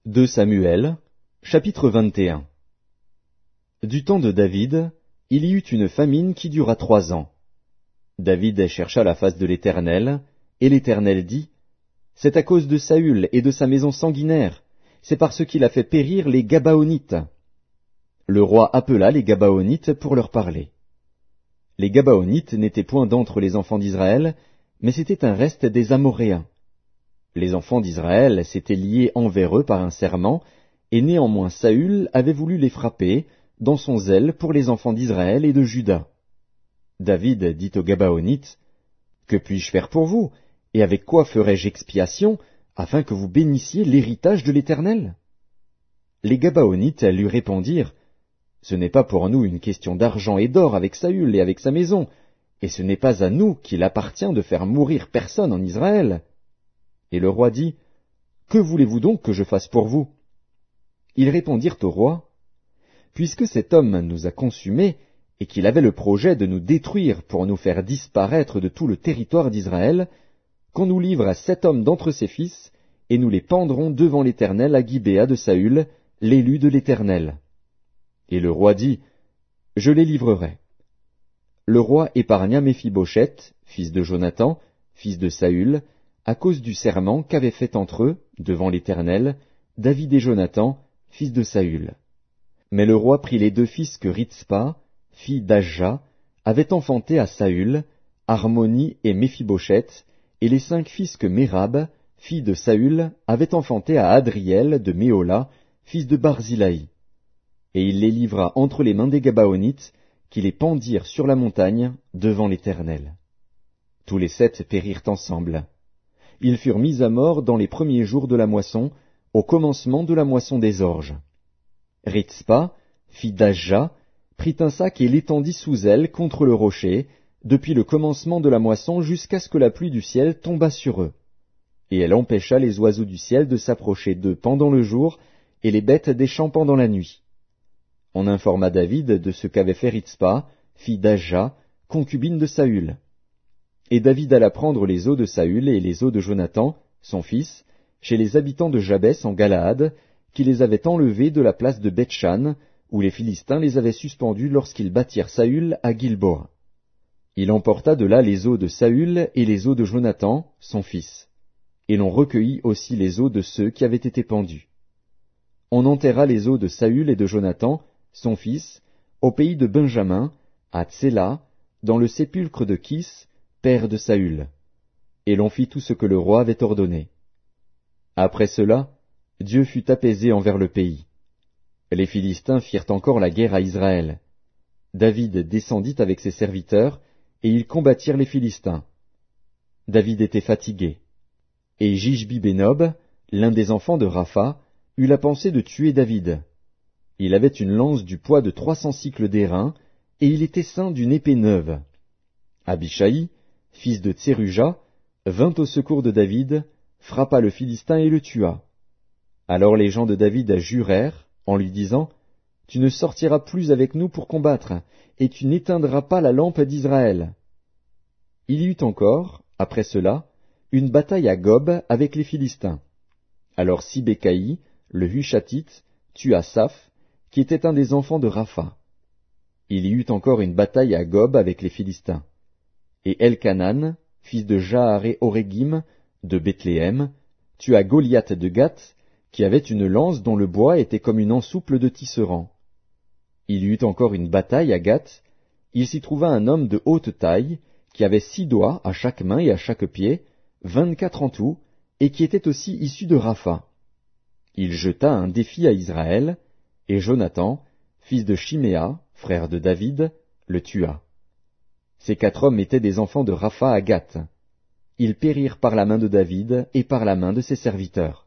2 Samuel, chapitre 21. Du temps de David, il y eut une famine qui dura 3 ans. David chercha la face de l'Éternel, et l'Éternel dit, « C'est à cause de Saül et de sa maison sanguinaire, c'est parce qu'il a fait périr les Gabaonites. » Le roi appela les Gabaonites pour leur parler. Les Gabaonites n'étaient point d'entre les enfants d'Israël, mais c'était un reste des Amoréens. Les enfants d'Israël s'étaient liés envers eux par un serment, et néanmoins Saül avait voulu les frapper, dans son zèle pour les enfants d'Israël et de Juda. David dit aux Gabaonites, « Que puis-je faire pour vous, et avec quoi ferai-je expiation, afin que vous bénissiez l'héritage de l'Éternel » Les Gabaonites lui répondirent, « Ce n'est pas pour nous une question d'argent et d'or avec Saül et avec sa maison, et ce n'est pas à nous qu'il appartient de faire mourir personne en Israël. » Et le roi dit, « Que voulez-vous donc que je fasse pour vous » Ils répondirent au roi, « Puisque cet homme nous a consumés, et qu'il avait le projet de nous détruire pour nous faire disparaître de tout le territoire d'Israël, qu'on nous livre à 7 hommes d'entre ses fils, et nous les pendrons devant l'Éternel à Gibéa de Saül, l'élu de l'Éternel. » Et le roi dit, « Je les livrerai. » Le roi épargna Méphibosheth, fils de Jonathan, fils de Saül, à cause du serment qu'avaient fait entre eux, devant l'Éternel, David et Jonathan, fils de Saül. Mais le roi prit les 2 fils que Ritzpa, fille d'Ajja, avait enfantés à Saül, Harmoni et Méphibosheth, et les 5 fils que Mérab, fille de Saül, avait enfantés à Adriel de Méhola, fils de Barzilaï. Et il les livra entre les mains des Gabaonites, qui les pendirent sur la montagne, devant l'Éternel. Tous les 7 périrent ensemble. Ils furent mis à mort dans les premiers jours de la moisson, au commencement de la moisson des orges. Ritzpa, fille d'Ajja, prit un sac et l'étendit sous elle contre le rocher, depuis le commencement de la moisson jusqu'à ce que la pluie du ciel tombât sur eux. Et elle empêcha les oiseaux du ciel de s'approcher d'eux pendant le jour, et les bêtes des champs pendant la nuit. On informa David de ce qu'avait fait Ritzpa, fille d'Ajja, concubine de Saül. Et David alla prendre les os de Saül et les os de Jonathan, son fils, chez les habitants de Jabès en Galaad, qui les avaient enlevés de la place de Beth-Shan, où les Philistins les avaient suspendus lorsqu'ils battirent Saül à Gilboa. Il emporta de là les os de Saül et les os de Jonathan, son fils. Et l'on recueillit aussi les os de ceux qui avaient été pendus. On enterra les os de Saül et de Jonathan, son fils, au pays de Benjamin, à Tséla, dans le sépulcre de Kis, père de Saül. Et l'on fit tout ce que le roi avait ordonné. Après cela, Dieu fut apaisé envers le pays. Les Philistins firent encore la guerre à Israël. David descendit avec ses serviteurs, et ils combattirent les Philistins. David était fatigué. Et Jishbi-Bénob, l'un des enfants de Rapha, eut la pensée de tuer David. Il avait une lance du poids de 300 sicles d'airain, et il était ceint d'une épée neuve. Abishai, fils de Tseruja, vint au secours de David, frappa le Philistin et le tua. Alors les gens de David jurèrent, en lui disant, « Tu ne sortiras plus avec nous pour combattre, et tu n'éteindras pas la lampe d'Israël. » Il y eut encore, après cela, une bataille à Gob avec les Philistins. Alors Sibécaï, le Hushatite, tua Saph, qui était un des enfants de Rapha. Il y eut encore une bataille à Gob avec les Philistins. Et Elkanan, fils de Jaaré-Orégim, de Bethléem, tua Goliath de Gath, qui avait une lance dont le bois était comme une ensouple de tisserand. Il y eut encore une bataille à Gath. Il s'y trouva un homme de haute taille, qui avait 6 doigts à chaque main et à chaque pied, 24 en tout, et qui était aussi issu de Rapha. Il jeta un défi à Israël, et Jonathan, fils de Shiméa, frère de David, le tua. Ces 4 hommes étaient des enfants de Rapha à Gath. Ils périrent par la main de David et par la main de ses serviteurs.